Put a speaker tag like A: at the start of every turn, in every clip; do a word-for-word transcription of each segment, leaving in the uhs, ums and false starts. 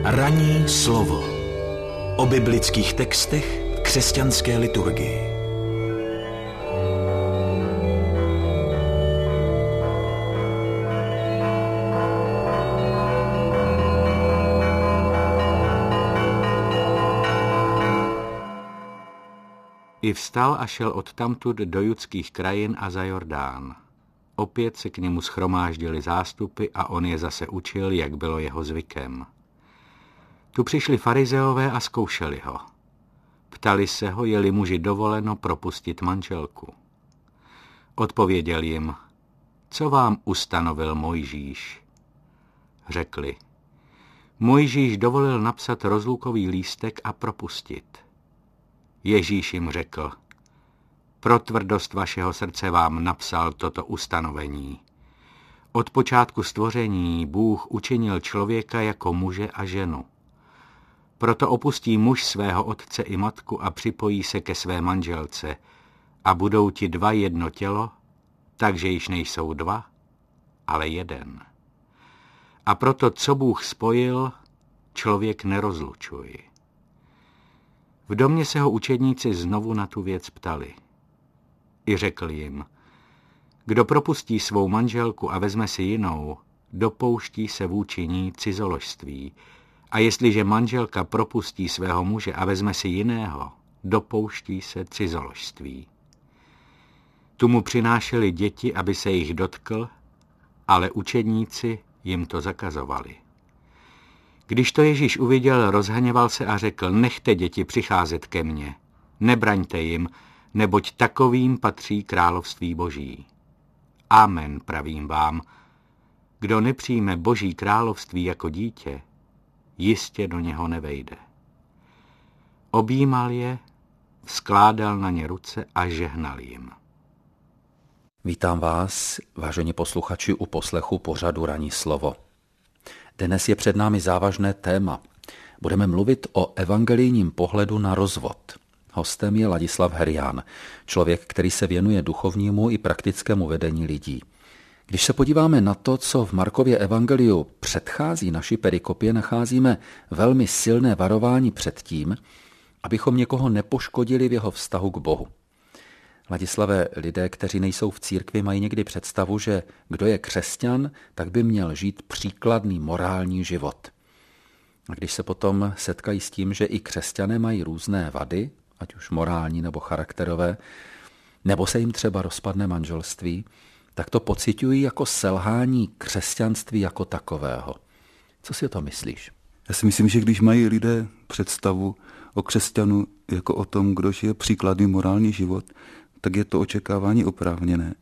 A: Ranní slovo o biblických textech v křesťanské liturgii.
B: I vstal a šel odtamtud do judských krajin a za Jordán. Opět se k němu shromáždili zástupy a on je zase učil, jak bylo jeho zvykem. Tu přišli farizeové a zkoušeli ho. Ptali se ho, je-li muži dovoleno propustit manželku. Odpověděl jim, co vám ustanovil Mojžíš? Řekli, Mojžíš dovolil napsat rozlukový lístek a propustit. Ježíš jim řekl, pro tvrdost vašeho srdce vám napsal toto ustanovení. Od počátku stvoření Bůh učinil člověka jako muže a ženu. Proto opustí muž svého otce i matku a připojí se ke své manželce a budou ti dva jedno tělo, takže již nejsou dva, ale jeden. A proto, co Bůh spojil, člověk nerozlučuje. V domě se ho učedníci znovu na tu věc ptali. I řekl jim, kdo propustí svou manželku a vezme si jinou, dopouští se vůči ní cizoložství. A jestliže manželka propustí svého muže a vezme si jiného, dopouští se cizoložství. Tu mu přinášeli děti, aby se jich dotkl, ale učedníci jim to zakazovali. Když to Ježíš uviděl, rozhněval se a řekl, nechte děti přicházet ke mně, nebraňte jim, neboť takovým patří království Boží. Amen, pravím vám, kdo nepřijme Boží království jako dítě, jistě do něho nevejde. Objímal je, skládal na ně ruce a žehnal jim.
C: Vítám vás, vážení posluchači, u poslechu pořadu Ranní slovo. Dnes je před námi závažné téma. Budeme mluvit o evangelijním pohledu na rozvod. Hostem je Ladislav Herián, člověk, který se věnuje duchovnímu i praktickému vedení lidí. Když se podíváme na to, co v Markově evangeliu předchází naší perikopě, nacházíme velmi silné varování před tím, abychom někoho nepoškodili v jeho vztahu k Bohu. Ladislave, lidé, kteří nejsou v církvi, mají někdy představu, že kdo je křesťan, tak by měl žít příkladný morální život. A když se potom setkají s tím, že i křesťané mají různé vady, ať už morální nebo charakterové, nebo se jim třeba rozpadne manželství, tak to pociťují jako selhání křesťanství jako takového. Co si o to myslíš?
D: Já si myslím, že když mají lidé představu o křesťanu jako o tom, kdo žije příkladný morální život, tak je to očekávání oprávněné.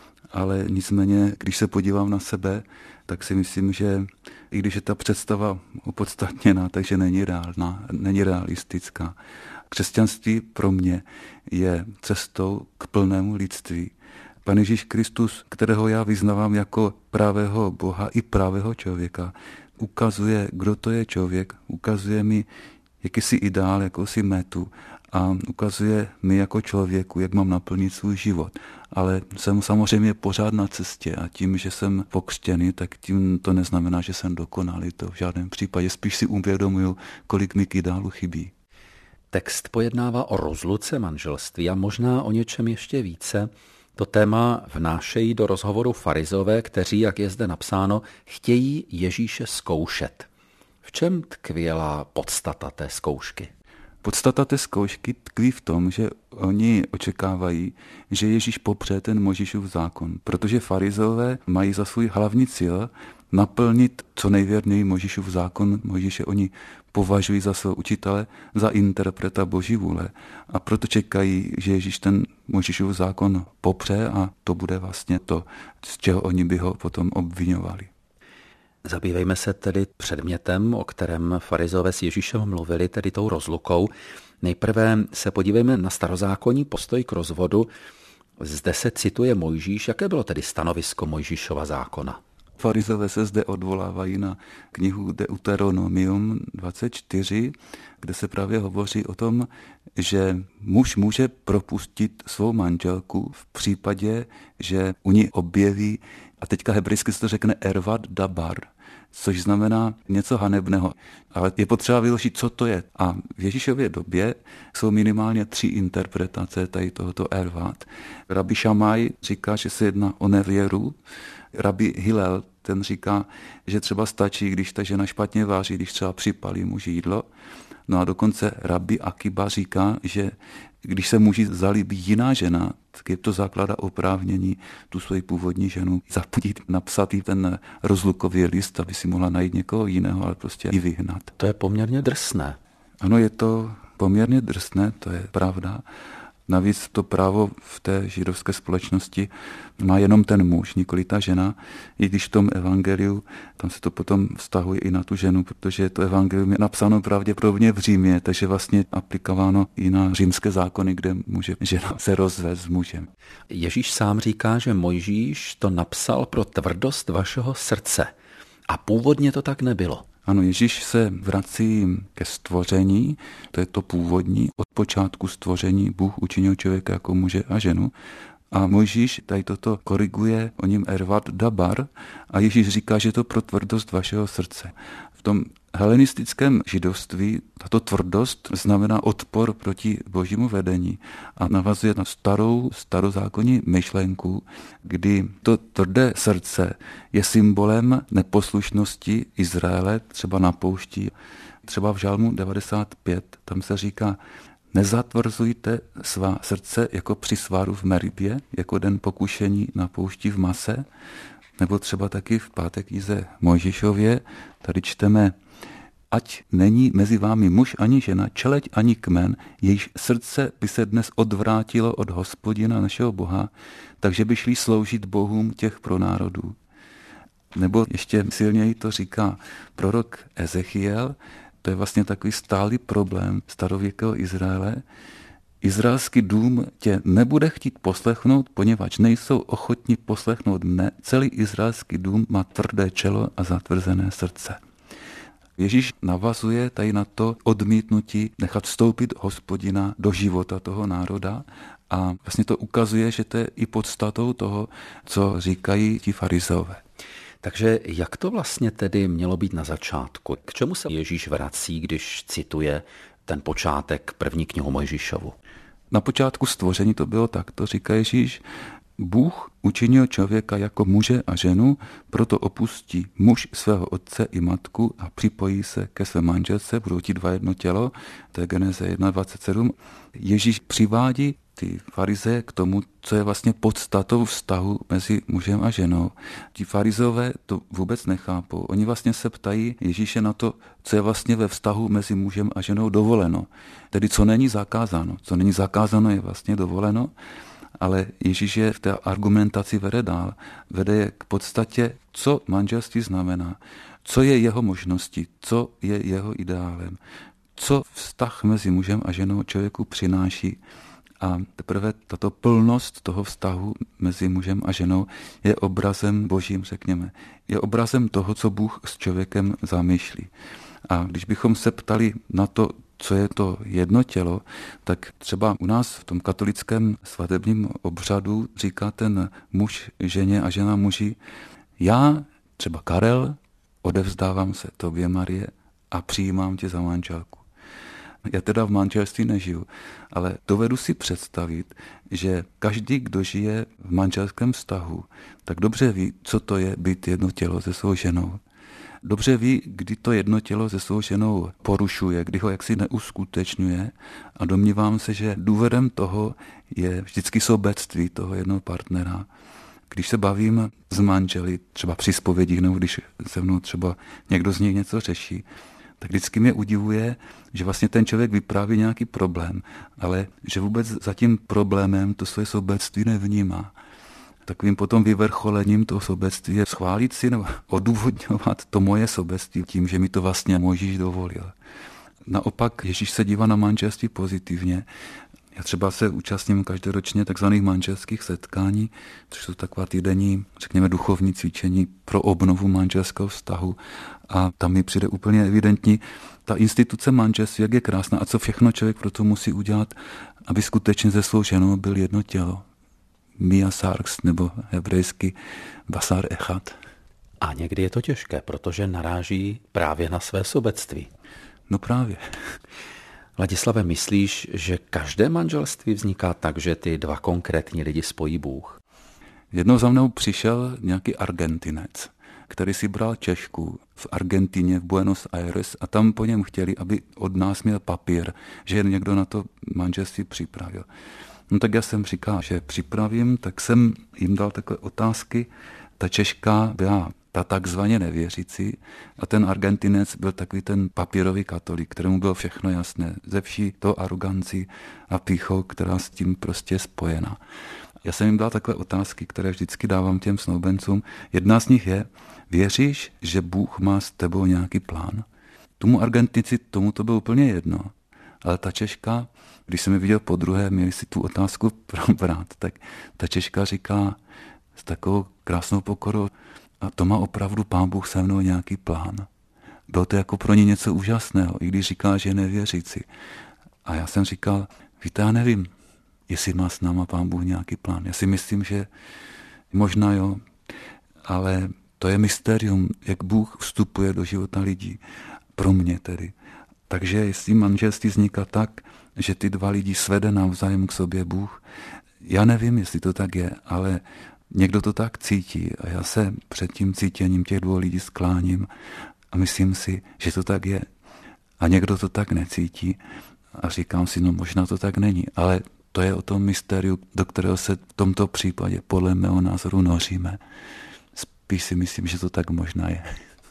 D: Ale nicméně, když se podívám na sebe, tak si myslím, že i když je ta představa opodstatněná, takže není reálná, není realistická. Křesťanství pro mě je cestou k plnému lidství. Pan Ježíš Kristus, kterého já vyznávám jako pravého Boha i pravého člověka, ukazuje, kdo to je člověk, ukazuje mi jakýsi ideál, jakousi metu a ukazuje mi jako člověku, jak mám naplnit svůj život. Ale jsem samozřejmě pořád na cestě a tím, že jsem pokřtěný, tak tím to neznamená, že jsem dokonalý. To v žádném případě. Spíš si uvědomuju, kolik mi k ideálu chybí.
C: Text pojednává o rozluce manželství a možná o něčem ještě více. To téma vnášejí do rozhovoru farizové, kteří, jak je zde napsáno, chtějí Ježíše zkoušet. V čem tkvěla podstata té zkoušky?
D: Podstata té zkoušky tkví v tom, že oni očekávají, že Ježíš popře ten Mojžíšův zákon, protože farizové mají za svůj hlavní cíl naplnit co nejvěrněji Mojžíšův zákon. Mojžíše oni považují za svého učitele, za interpreta Boží vůle a proto čekají, že Ježíš ten Mojžíšův zákon popře a to bude vlastně to, z čeho oni by ho potom obviňovali.
C: Zabývejme se tedy předmětem, o kterém farizové s Ježíšem mluvili, tedy tou rozlukou. Nejprve se podívejme na starozákonní postoj k rozvodu. Zde se cituje Mojžíš. Jaké bylo tedy stanovisko Mojžíšova zákona?
D: Farizové se zde odvolávají na knihu Deuteronomium dvacet čtyři, kde se právě hovoří o tom, že muž může propustit svou manželku v případě, že u ní objeví A teďka hebrejsky se to řekne ervad dabar, což znamená něco hanebného. Ale je potřeba vyložit, co to je. A v Ježíšově době jsou minimálně tři interpretace tady tohoto ervat. Rabbi Šamaj říká, že se jedná o nevěru. Rabbi Hillel, ten říká, že třeba stačí, když ta žena špatně váří, když třeba připalí muži jídlo. No a dokonce Rabbi Akiba říká, že když se muži zalíbí jiná žena, tak je to základa oprávnění tu svoji původní ženu zapudit, napsat jí ten rozlukový list, aby si mohla najít někoho jiného, ale prostě ji vyhnat.
C: To je poměrně drsné.
D: Ano, je to poměrně drsné, to je pravda. Navíc to právo v té židovské společnosti má jenom ten muž, nikoli ta žena, i když v tom evangeliu, tam se to potom vztahuje i na tu ženu, protože to evangelium je napsáno pravděpodobně v Římě, takže vlastně aplikováno i na římské zákony, kde může žena se rozvést s mužem.
C: Ježíš sám říká, že Mojžíš to napsal pro tvrdost vašeho srdce. A původně to tak nebylo.
D: Ano, Ježíš se vrací ke stvoření, to je to původní. Od počátku stvoření Bůh učinil člověka jako muže a ženu. A Mojžíš tady toto koriguje o ním ervat dabar a Ježíš říká, že to pro tvrdost vašeho srdce. V tom helenistickém židovství tato tvrdost znamená odpor proti božímu vedení a navazuje na starou starozákonní myšlenku, kdy to tvrdé srdce je symbolem neposlušnosti Izraele, třeba na poušti. Třeba v Žalmu devadesát pět, tam se říká: nezatvrzujte svá srdce jako při sváru v Meribě, jako den pokušení na poušti v Mase, nebo třeba taky v páté knize Mojžíšově, tady čteme: ať není mezi vámi muž ani žena, čeleď ani kmen, jejíž srdce by se dnes odvrátilo od Hospodina našeho Boha, takže by šli sloužit bohům těch pronárodů. Nebo ještě silněji to říká prorok Ezechiel, to je vlastně takový stálý problém starověkého Izraele. Izraelský dům tě nebude chtít poslechnout, poněvadž nejsou ochotni poslechnout mne. Celý izraelský dům má tvrdé čelo a zatvrzené srdce. Ježíš navazuje tady na to odmítnutí nechat vstoupit Hospodina do života toho národa a vlastně to ukazuje, že to je i podstatou toho, co říkají ti farizeové.
C: Takže jak to vlastně tedy mělo být na začátku? K čemu se Ježíš vrací, když cituje ten počátek první knihu Mojžíšovu?
D: Na počátku stvoření to bylo tak, to říká Ježíš: Bůh učinil člověka jako muže a ženu, proto opustí muž svého otce i matku a připojí se ke své manželce, budou ti dva jedno tělo, to je Geneze dvacet sedm. Ježíš přivádí ty farizeje k tomu, co je vlastně podstatou vztahu mezi mužem a ženou. Ti farizové to vůbec nechápou. Oni vlastně se ptají Ježíše na to, co je vlastně ve vztahu mezi mužem a ženou dovoleno. Tedy co není zakázáno. Co není zakázáno, je vlastně dovoleno. Ale Ježíš je v té argumentaci vede dál. Vede je k podstatě, co manželství znamená, co je jeho možností, co je jeho ideálem, co vztah mezi mužem a ženou člověku přináší. A teprve tato plnost toho vztahu mezi mužem a ženou je obrazem božím, řekněme. Je obrazem toho, co Bůh s člověkem zamýšlí. A když bychom se ptali na to, co je to jedno tělo, tak třeba u nás v tom katolickém svatebním obřadu říká ten muž ženě a žena muži: já, třeba Karel, odevzdávám se tobě, Marie, a přijímám tě za manželku. Já teda v manželství nežiju, ale dovedu si představit, že každý, kdo žije v manželském vztahu, tak dobře ví, co to je být jedno tělo se svou ženou. Dobře ví, kdy to jedno tělo se svou ženou porušuje, kdy ho jaksi neuskutečňuje, a domnívám se, že důvodem toho je vždycky sobectví toho jednoho partnera. Když se bavím s manželi, třeba při zpovědích, nebo když se mnou třeba někdo z nich něco řeší, tak vždycky mě udivuje, že vlastně ten člověk vypráví nějaký problém, ale že vůbec za tím problémem to své sobectví nevnímá. Takovým potom vyvrcholením toho sobectví je schválit si nebo odůvodňovat to moje sobectví tím, že mi to vlastně Mojžíš dovolil. Naopak Ježíš se dívá na manželství pozitivně. Já třeba se účastním každoročně takzvaných manželských setkání, což jsou taková týdenní, řekněme, duchovní cvičení pro obnovu manželského vztahu. A tam mi přijde úplně evidentní ta instituce manželství, jak je krásná a co všechno člověk pro to musí udělat, aby skutečně se svou ženou byl jedno tělo. Mia Sarks nebo hebrejsky Basar Echad.
C: A někdy je to těžké, protože naráží právě na své sobectví.
D: No právě.
C: Ladislave, myslíš, že každé manželství vzniká tak, že ty dva konkrétní lidi spojí Bůh?
D: Jednou za mnou přišel nějaký Argentinec, který si bral Češku v Argentině, v Buenos Aires a tam po něm chtěli, aby od nás měl papír, že někdo na to manželství připravil. No tak já jsem říkal, že připravím, tak jsem jim dal takové otázky. Ta Češka byla ta takzvaně nevěřící a ten Argentinec byl takový ten papírový katolík, kterému bylo všechno jasné, ze vší to arogancí a pýchou, která s tím prostě je spojená. Já jsem jim dal takové otázky, které vždycky dávám těm snoubencům. Jedna z nich je, věříš, že Bůh má s tebou nějaký plán? Tomu Argentinci tomu to bylo úplně jedno, ale ta Češka, když jsem ji viděl po druhé, měli si tu otázku probrat, tak ta Češka říká s takovou krásnou pokorou, a to má opravdu Pán Bůh se mnou nějaký plán. Bylo to jako pro ně něco úžasného, i když říká, že je nevěřící. A já jsem říkal, víte, já nevím, jestli má s náma Pán Bůh nějaký plán. Já si myslím, že možná jo, ale to je mystérium, jak Bůh vstupuje do života lidí. Pro mě tedy. Takže jestli manželství vzniká tak, že ty dva lidi svede navzájem k sobě Bůh, já nevím, jestli to tak je, ale někdo to tak cítí a já se před tím cítěním těch dvou lidí skláním a myslím si, že to tak je. A někdo to tak necítí a říkám si, no možná to tak není, ale to je o tom mystériu, do kterého se v tomto případě podle mého názoru noříme. Spíš si myslím, že to tak možná je.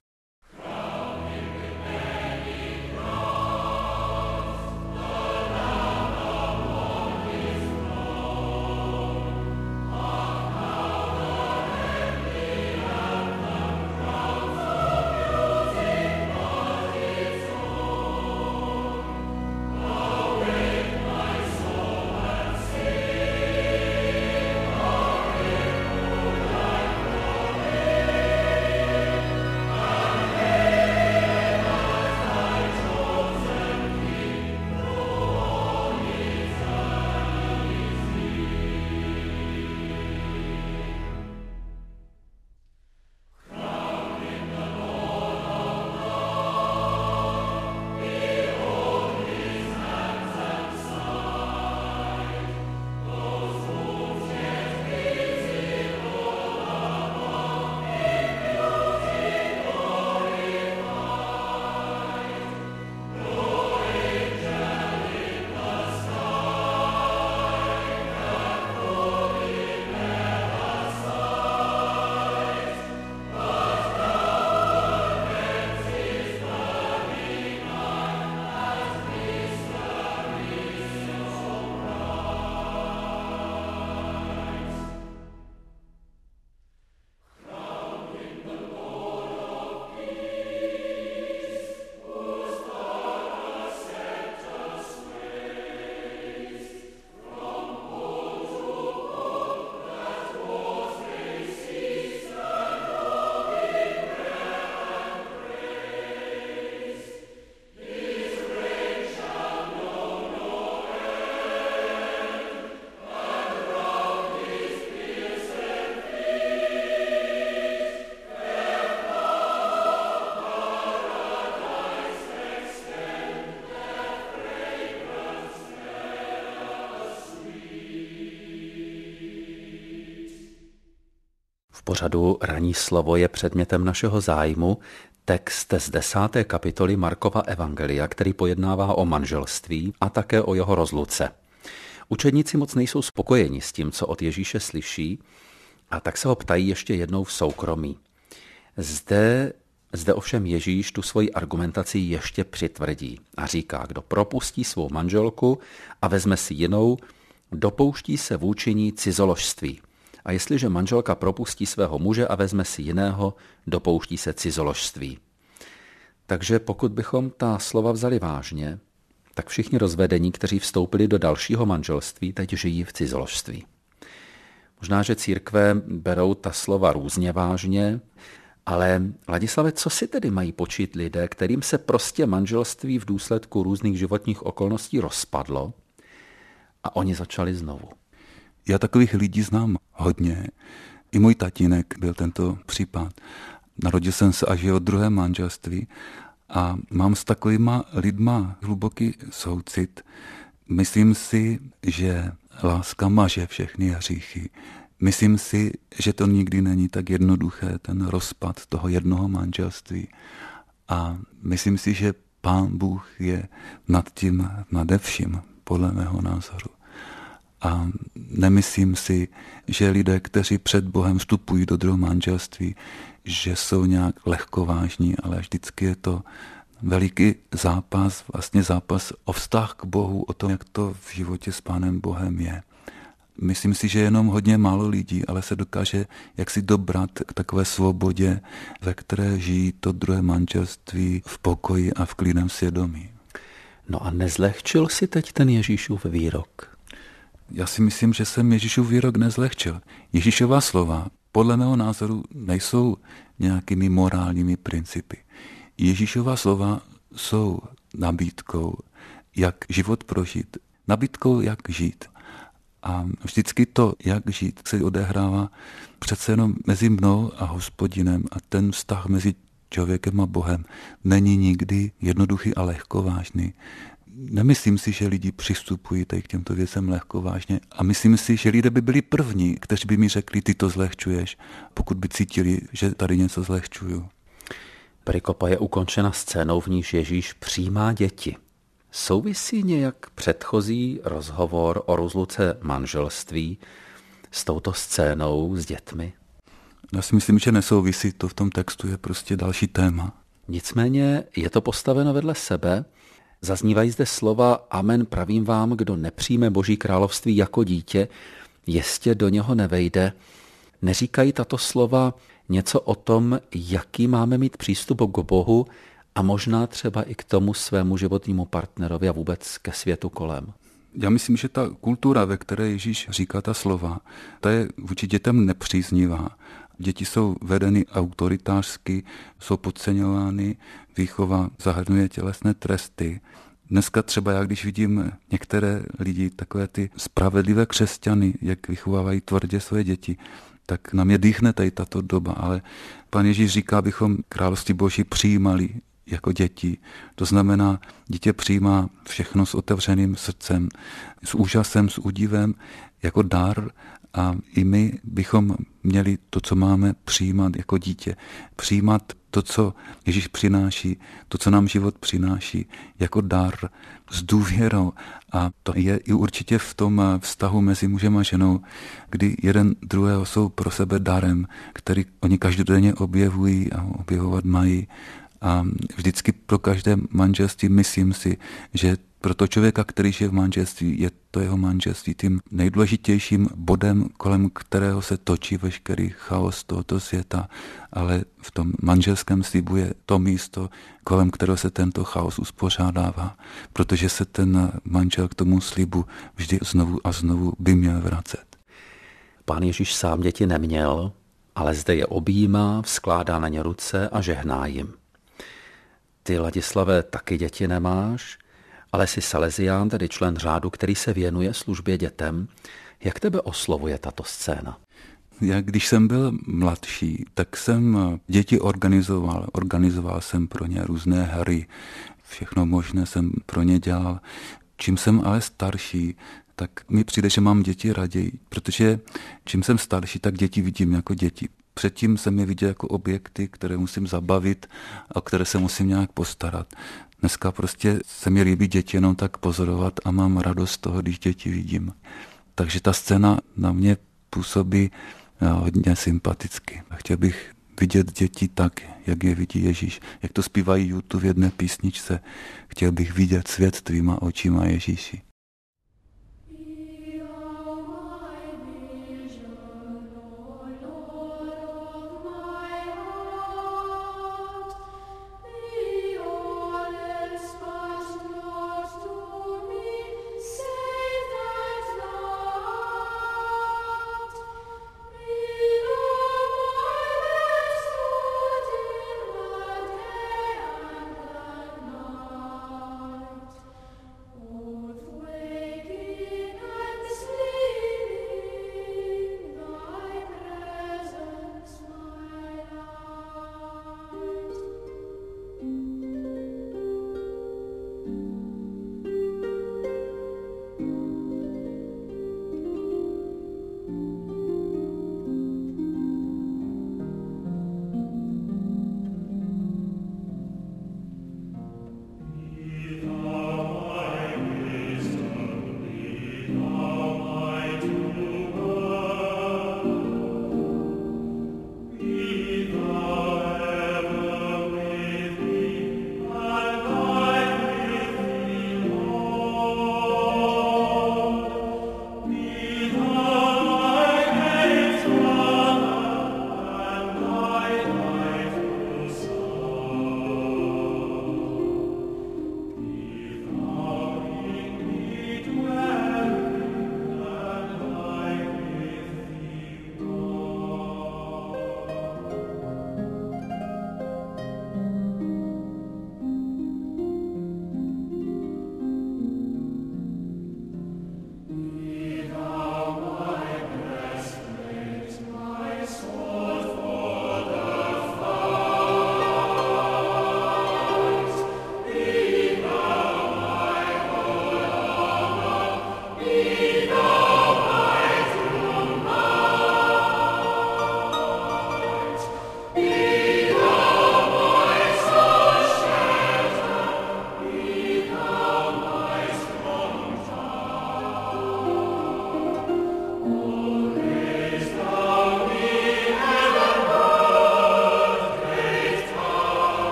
C: V pořadu Ranní slovo je předmětem našeho zájmu text z desáté kapitoly Markova evangelia, který pojednává o manželství a také o jeho rozluce. Učedníci moc nejsou spokojeni s tím, co od Ježíše slyší, a tak se ho ptají ještě jednou v soukromí. Zde, zde ovšem Ježíš tu svoji argumentaci ještě přitvrdí a říká, kdo propustí svou manželku a vezme si jinou, dopouští se vůči ní cizoložství. A jestliže manželka propustí svého muže a vezme si jiného, dopouští se cizoložství. Takže pokud bychom ta slova vzali vážně, tak všichni rozvedení, kteří vstoupili do dalšího manželství, teď žijí v cizoložství. Možná, že církve berou ta slova různě vážně, ale Ladislave, co si tedy mají počít lidé, kterým se prostě manželství v důsledku různých životních okolností rozpadlo a oni začali znovu?
D: Já takových lidí znám hodně. I můj tatínek byl tento případ. Narodil jsem se až od druhé manželství a mám s takovýma lidma hluboký soucit. Myslím si, že láska maže všechny hříchy. Myslím si, že to nikdy není tak jednoduché, ten rozpad toho jednoho manželství. A myslím si, že Pán Bůh je nad tím nade vším, podle mého názoru. A nemyslím si, že lidé, kteří před Bohem vstupují do druhého manželství, že jsou nějak lehkovážní, ale vždycky je to veliký zápas, vlastně zápas o vztah k Bohu, o tom, jak to v životě s Pánem Bohem je. Myslím si, že jenom hodně málo lidí, ale se dokáže jaksi dobrat k takové svobodě, ve které žijí to druhé manželství v pokoji a v klidném svědomí.
C: No a nezlehčil si teď ten Ježíšův výrok?
D: Já si myslím, že jsem Ježíšův výrok nezlehčil. Ježíšova slova podle mého názoru nejsou nějakými morálními principy. Ježíšova slova jsou nabídkou, jak život prožít, nabídkou, jak žít. A vždycky to, jak žít, se odehrává přece jenom mezi mnou a Hospodinem a ten vztah mezi člověkem a Bohem není nikdy jednoduchý a lehkovážný. Nemyslím si, že lidi přistupují tady k těmto věcem lehkovážně a myslím si, že lidé by byli první, kteří by mi řekli, ty to zlehčuješ, pokud by cítili, že tady něco zlehčuju.
C: Perikopa je ukončena scénou, v níž Ježíš přijímá děti. Souvisí nějak předchozí rozhovor o rozluce manželství s touto scénou s dětmi?
D: Já si myslím, že nesouvisí, to v tom textu je prostě další téma.
C: Nicméně je to postaveno vedle sebe. Zaznívají zde slova amen pravím vám, kdo nepřijme Boží království jako dítě, jistě do něho nevejde. Neříkají tato slova něco o tom, jaký máme mít přístup k Bohu a možná třeba i k tomu svému životnímu partnerovi a vůbec ke světu kolem?
D: Já myslím, že ta kultura, ve které Ježíš říká ta slova, ta je vůči dětem nepříznivá. Děti jsou vedeny autoritářsky, jsou podceňovány, výchova zahrnuje tělesné tresty. Dneska třeba já, když vidím některé lidi, takové ty spravedlivé křesťany, jak vychovávají tvrdě své děti, tak na mě dýchne tady tato doba, ale Pán Ježíš říká, abychom království Boží přijímali jako děti. To znamená, dítě přijímá všechno s otevřeným srdcem, s úžasem, s údivem, jako dar a i my bychom měli to, co máme, přijímat jako dítě. Přijímat to, co Ježíš přináší, to, co nám život přináší, jako dar s důvěrou. A to je i určitě v tom vztahu mezi mužem a ženou, kdy jeden druhého jsou pro sebe darem, který oni každodenně objevují a objevovat mají. A vždycky pro každé manželství myslím si, že pro toho člověka, který žije v manželství, je to jeho manželství tím nejdůležitějším bodem, kolem kterého se točí veškerý chaos tohoto světa, ale v tom manželském slibu je to místo, kolem kterého se tento chaos uspořádává, protože se ten manžel k tomu slibu vždy znovu a znovu by měl vracet.
C: Pán Ježíš sám děti neměl, ale zde je objímá, vzkládá na ně ruce a žehná jim. Ty, Ladislave, taky děti nemáš, ale jsi Salesián, tedy člen řádu, který se věnuje službě dětem. Jak tebe oslovuje tato scéna?
D: Já, když jsem byl mladší, tak jsem děti organizoval. Organizoval jsem pro ně různé hry. Všechno možné jsem pro ně dělal. Čím jsem ale starší, tak mi přijde, že mám děti raději, protože čím jsem starší, tak děti vidím jako děti. Předtím jsem je viděl jako objekty, které musím zabavit a které se musím nějak postarat. Dneska prostě se mi líbí děti jenom tak pozorovat a mám radost z toho, když děti vidím. Takže ta scéna na mě působí hodně sympaticky. Chtěl bych vidět děti tak, jak je vidí Ježíš. Jak to zpívají YouTube v jedné písničce. Chtěl bych vidět svět tvýma očima, Ježíši.